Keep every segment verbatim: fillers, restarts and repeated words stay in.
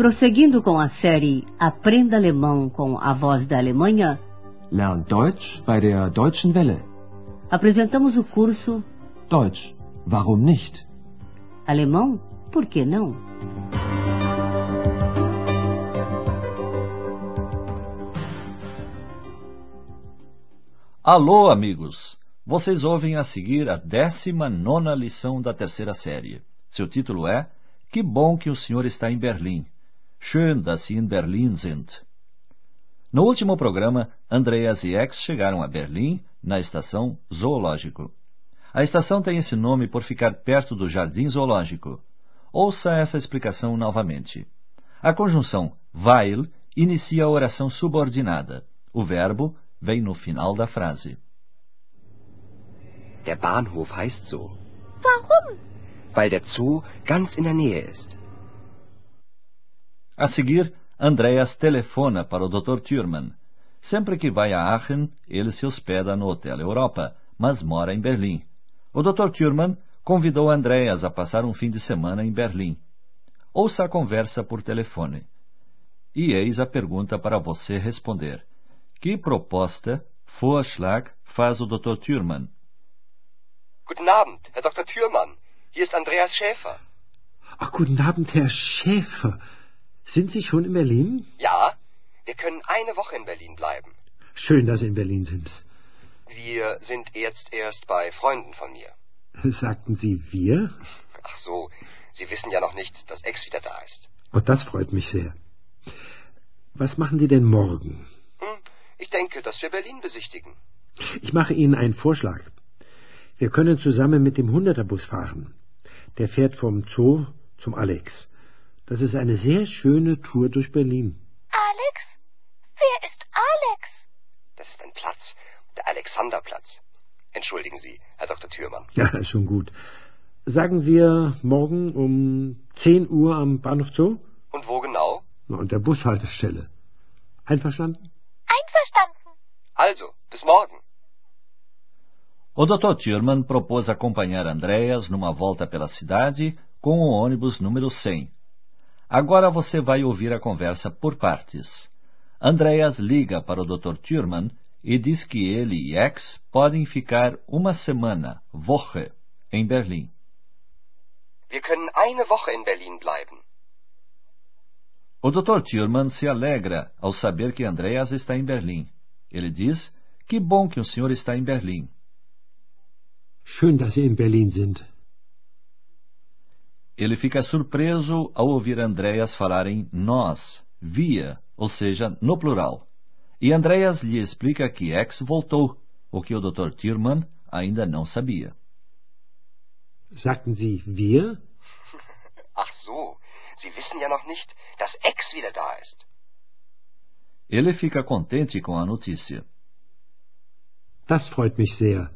Prosseguindo com a série Aprenda Alemão com a Voz da Alemanha, Lernt Deutsch bei der Deutschen Welle. apresentamos o curso Deutsch, warum nicht? Alemão, por que não? Alô, amigos! Vocês ouvem a seguir a décima nona lição da terceira série. Seu título é Que bom que o senhor está em Berlim. Schön, dass Sie in Berlin sind. No último programa, Andreas e X chegaram a Berlim, na estação Zoológico. A estação tem esse nome por ficar perto do Jardim Zoológico. Ouça essa explicação novamente. A conjunção weil inicia a oração subordinada. O verbo vem no final da frase. Der Bahnhof heißt so. Warum? Weil der Zoo ganz in der Nähe ist. A seguir, Andreas telefona para o doutor Thürmann. Sempre que vai a Aachen, ele se hospeda no Hotel Europa, mas mora em Berlim. O doutor Thürmann convidou Andreas a passar um fim de semana em Berlim. Ouça a conversa por telefone. E eis a pergunta para você responder. Que proposta, Vorschlag, faz o doutor Thürmann? Guten Abend, Herr Doktor Thürmann. Hier ist Andreas Schäfer. Ach, guten Abend, Herr Schäfer. Sind Sie schon in Berlin? Ja, wir können eine Woche in Berlin bleiben. Schön, dass Sie in Berlin sind. Wir sind jetzt erst bei Freunden von mir. Sagten Sie wir? Ach so, Sie wissen ja noch nicht, dass Ex wieder da ist. Oh, das freut mich sehr. Was machen Sie denn morgen? Hm, ich denke, dass wir Berlin besichtigen. Ich mache Ihnen einen Vorschlag. Wir können zusammen mit dem Hunderterbus fahren. Der fährt vom Zoo zum Alex. Das ist eine sehr schöne Tour durch Berlin. Alex? Wer ist Alex? Das ist ein Platz, der Alexanderplatz. Entschuldigen Sie, Herr Doktor Thürmann. Ja, schon gut. Sagen wir morgen um zehn Uhr am Bahnhof Zoo? Und wo genau? Na, an der Bushaltestelle. Einverstanden? Einverstanden. Also, bis morgen. O doutor Thürmann propôs acompanhar Andreas numa volta pela cidade com o ônibus número cem. Agora você vai ouvir a conversa por partes. Andreas liga para o doutor Thürmann e diz que ele e X podem ficar uma semana, Woche, em Berlim. Wir können eine Woche in Berlin bleiben. O doutor Thürmann se alegra ao saber que Andreas está em Berlim. Ele diz, que bom que o senhor está em Berlim. Schön, dass Sie in Berlin sind. Ele fica surpreso ao ouvir Andreas falar em nós, wir, ou seja, no plural. E Andreas lhe explica que X voltou, o que o doutor Thürmann ainda não sabia. Sagten Sie wir? Ach so, Sie wissen ja noch nicht, dass Ex wieder da ist. Ele fica contente com a notícia. Das freut mich sehr.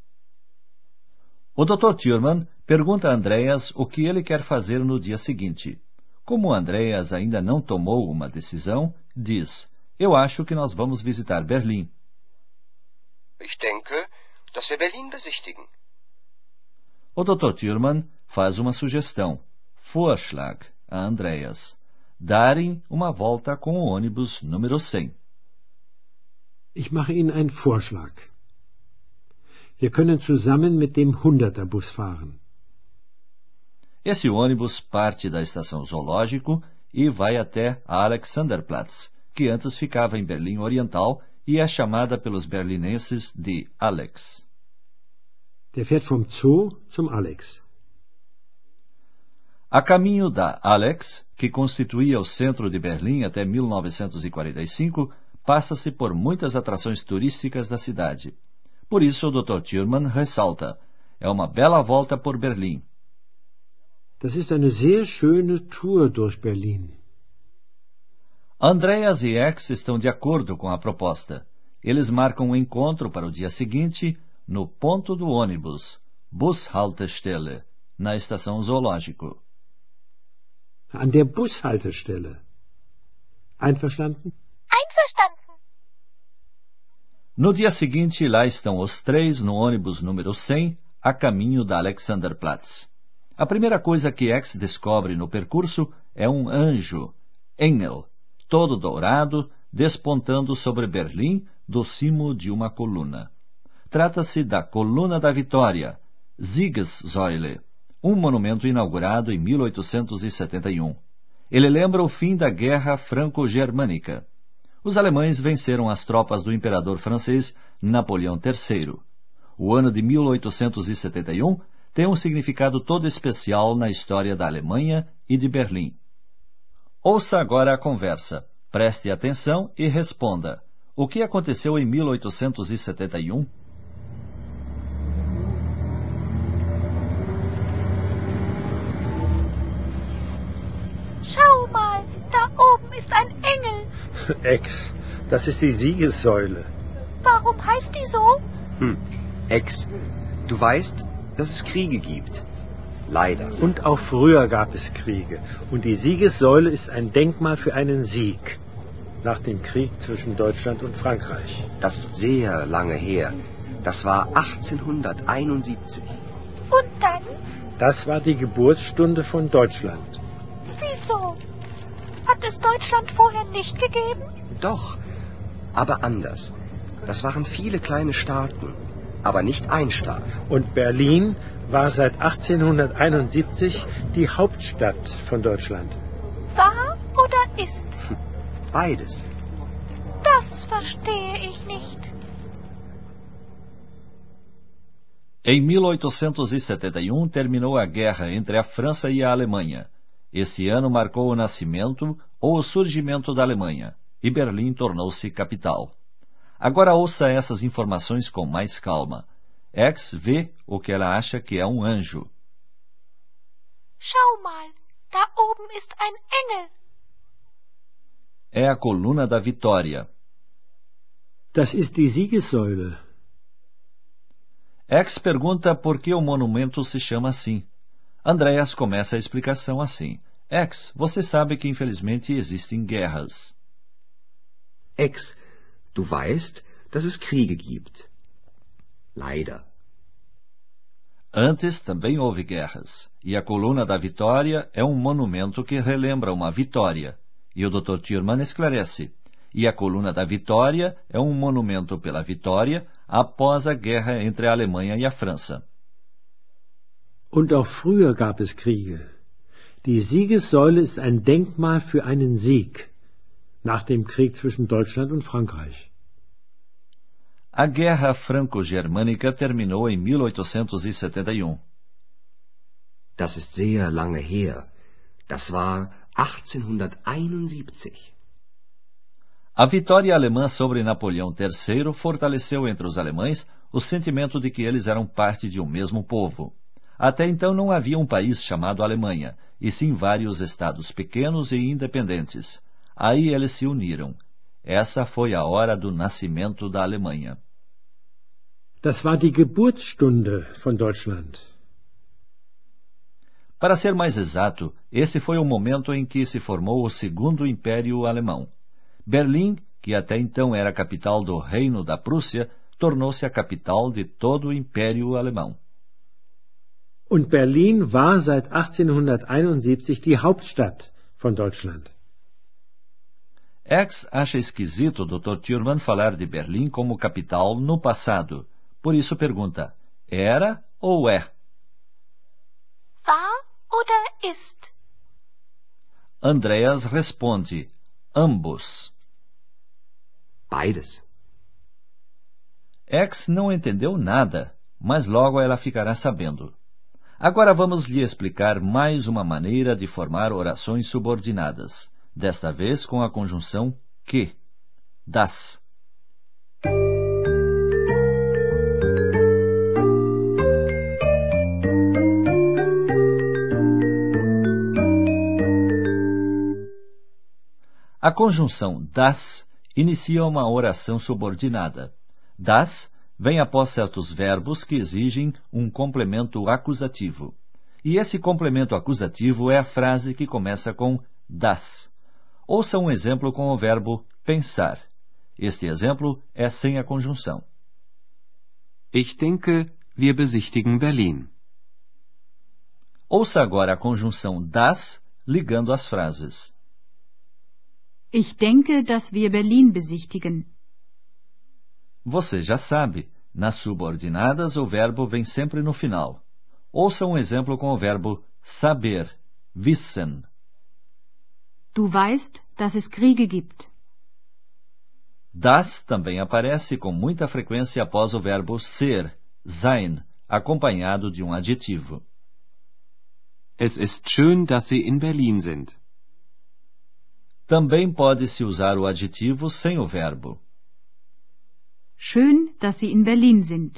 O doutor Thürmann pergunta a Andreas o que ele quer fazer no dia seguinte. Como Andreas ainda não tomou uma decisão, diz, eu acho que nós vamos visitar Berlim. Ich denke, dass wir Berlin besichtigen. O doutor Thürmann faz uma sugestão, Vorschlag, a Andreas, darem uma volta com o ônibus número cem. Ich mache Ihnen einen Vorschlag. Wir können zusammen mit dem Hunderterbus fahren. Esse ônibus parte da estação Zoológico e vai até a Alexanderplatz, que antes ficava em Berlim Oriental e é chamada pelos berlinenses de Alex. Der fährt vom Zoo zum Alex. A caminho da Alex, que constituía o centro de Berlim até mil novecentos e quarenta e cinco, passa-se por muitas atrações turísticas da cidade. Por isso o doutor Thürmann ressalta, é uma bela volta por Berlim. Das ist eine sehr schöne Tour durch Berlin. Andreas e X estão de acordo com a proposta. Eles marcam um encontro para o dia seguinte no ponto do ônibus, Bushaltestelle, na estação Zoológico. An der Bushaltestelle. Einverstanden? Einverstanden. No dia seguinte, lá estão os três no ônibus número cem, a caminho da Alexanderplatz. A primeira coisa que X descobre no percurso é um anjo, Engel, todo dourado, despontando sobre Berlim do cimo de uma coluna. Trata-se da Coluna da Vitória, Siegessäule, um monumento inaugurado em mil oitocentos e setenta e um. Ele lembra o fim da Guerra Franco-Germânica. Os alemães venceram as tropas do imperador francês Napoleão terceiro. O ano de mil oitocentos e setenta e um tem um significado todo especial na história da Alemanha e de Berlim. Ouça agora a conversa, preste atenção e responda. O que aconteceu em mil oitocentos e setenta e um? Schau mal, da oben ist ein Engel. Ex, das ist die Siegessäule. Warum heißt die so? Hm, Ex, du weißt, dass es Kriege gibt. Leider. Und auch früher gab es Kriege. Und die Siegessäule ist ein Denkmal für einen Sieg. Nach dem Krieg zwischen Deutschland und Frankreich. Das ist sehr lange her. Das war achtzehnhunderteinundsiebzig. Und dann? Das war die Geburtsstunde von Deutschland. Wieso? Hat es Deutschland vorher nicht gegeben? Doch, aber anders. Das waren viele kleine Staaten, aber nicht ein Staat. Und Berlin war seit achtzehnhunderteinundsiebzig die Hauptstadt von Deutschland. War oder ist? Beides. Das verstehe ich nicht. Em mil oitocentos e setenta e um terminou a guerra entre a França e a Alemanha. Esse ano marcou o nascimento ou o surgimento da Alemanha, e Berlim tornou-se capital. Agora ouça essas informações com mais calma. Ex vê o que ela acha que é um anjo. Schau mal, da oben ist ein Engel. É a Coluna da Vitória. Das ist die Siegessäule. Ex pergunta por que o monumento se chama assim. Andreas começa a explicação assim. Ex, você sabe que infelizmente existem guerras. Ex, du weißt, dass es Kriege gibt. Leider. Antes também houve guerras, e a Coluna da Vitória é um monumento que relembra uma vitória. E o doutor Thürmann esclarece. E a Coluna da Vitória é um monumento pela vitória após a guerra entre a Alemanha e a França. Und auch früher gab es Kriege. Die Siegessäule ist ein Denkmal für einen Sieg nach dem Krieg zwischen Deutschland und Frankreich. A Guerra Franco-Germânica terminou em mil oitocentos e setenta e um. Das ist sehr lange her. Das war achtzehnhunderteinundsiebzig. A vitória alemã sobre Napoleão terceiro fortaleceu entre os alemães o sentimento de que eles eram parte de um mesmo povo. Até então não havia um país chamado Alemanha, e sim vários estados pequenos e independentes. Aí eles se uniram. Essa foi a hora do nascimento da Alemanha. Das war die Geburtsstunde von Deutschland. Para ser mais exato, esse foi o momento em que se formou o Segundo Império Alemão. Berlim, que até então era a capital do Reino da Prússia, tornou-se a capital de todo o Império Alemão. Und Berlin war seit achtzehnhunderteinundsiebzig die Hauptstadt von Deutschland. Ex acha esquisito o doutor Thürmann falar de Berlim como capital no passado. Por isso pergunta, era ou é? War oder ist? Andreas responde, ambos. Beides. Ex não entendeu nada, mas logo ela ficará sabendo. Agora vamos lhe explicar mais uma maneira de formar orações subordinadas, desta vez com a conjunção que, das. A conjunção das inicia uma oração subordinada. Das vem após certos verbos que exigem um complemento acusativo. E esse complemento acusativo é a frase que começa com das. Ouça um exemplo com o verbo pensar. Este exemplo é sem a conjunção. Ich denke, wir besichtigen Berlin. Ouça agora a conjunção das ligando as frases. Ich denke, dass wir Berlin besichtigen. Você já sabe, nas subordinadas o verbo vem sempre no final. Ouça um exemplo com o verbo saber, wissen. Du weißt, dass es Kriege gibt. Das também aparece com muita frequência após o verbo ser, sein, acompanhado de um adjetivo. Es ist schön, dass Sie in Berlin sind. Também pode-se usar o adjetivo sem o verbo. Schön, dass Sie in Berlin sind.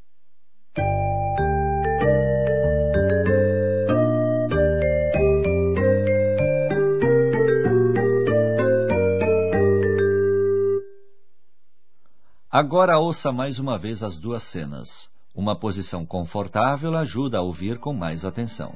Agora ouça mais uma vez as duas cenas. Uma posição confortável ajuda a ouvir com mais atenção.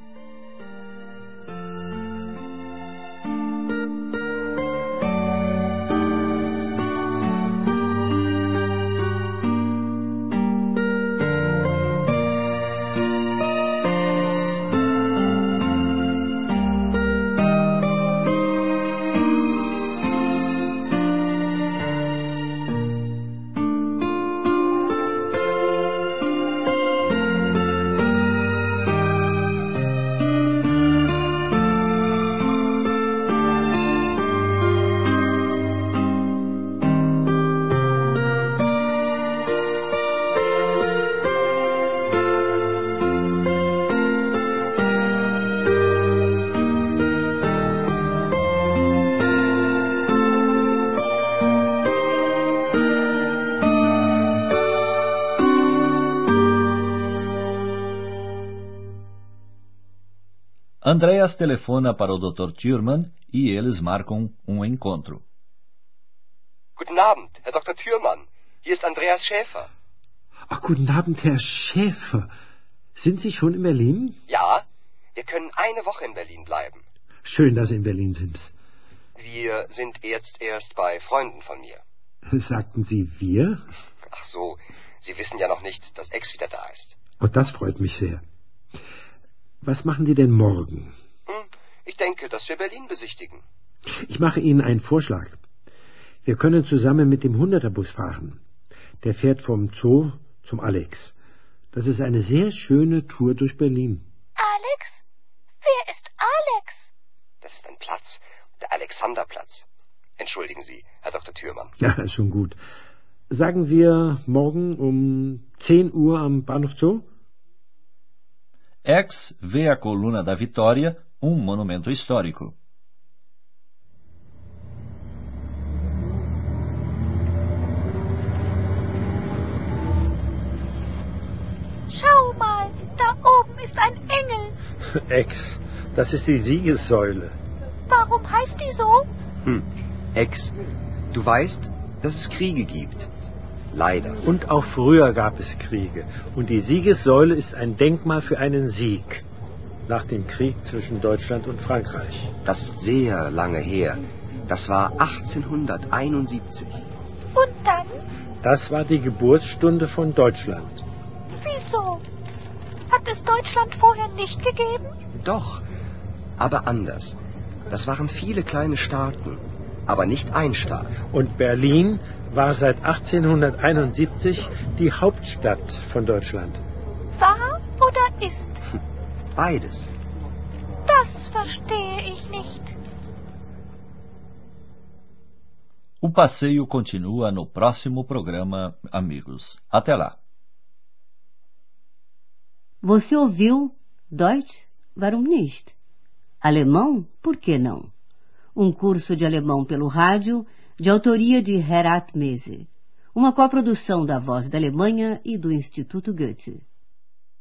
Andreas telefona para o doutor Thürmann e eles marcam um encontro. Guten Abend, Herr Doktor Thürmann. Hier ist Andreas Schäfer. Ach, guten Abend, Herr Schäfer. Sind Sie schon in Berlin? Ja, wir können eine Woche in Berlin bleiben. Schön, dass Sie in Berlin sind. Wir sind jetzt erst bei Freunden von mir. Sagten Sie wir? Ach so, Sie wissen ja noch nicht, dass Ex wieder da ist. Oh, das freut mich sehr. Was machen Sie denn morgen? Hm, ich denke, dass wir Berlin besichtigen. Ich mache Ihnen einen Vorschlag. Wir können zusammen mit dem Hunderterbus fahren. Der fährt vom Zoo zum Alex. Das ist eine sehr schöne Tour durch Berlin. Alex? Wer ist Alex? Das ist ein Platz, der Alexanderplatz. Entschuldigen Sie, Herr Doktor Thürmann. Ja, schon gut. Sagen wir morgen um zehn Uhr am Bahnhof Zoo? X vê a coluna da Vitória, um monumento histórico. Schau mal, da oben ist ein Engel. Ex, das ist die Siegessäule. Warum heißt die so? Hm, Ex, du weißt, dass es Kriege gibt. Leider. Und auch früher gab es Kriege. Und die Siegessäule ist ein Denkmal für einen Sieg. Nach dem Krieg zwischen Deutschland und Frankreich. Das ist sehr lange her. Das war achtzehnhunderteinundsiebzig. Und dann? Das war die Geburtsstunde von Deutschland. Wieso? Hat es Deutschland vorher nicht gegeben? Doch, aber anders. Das waren viele kleine Staaten, aber nicht ein Staat. Und Berlin war seit achtzehnhunderteinundsiebzig die Hauptstadt von Deutschland. War oder ist? Beides. Das verstehe ich nicht. O passeio continua no próximo programa, amigos. Até lá. Você ouviu Deutsch? Warum nicht? Alemão? Por que não? Um curso de alemão pelo rádio, de autoria de Herat Mese. Uma coprodução da Voz da Alemanha e do Instituto Goethe.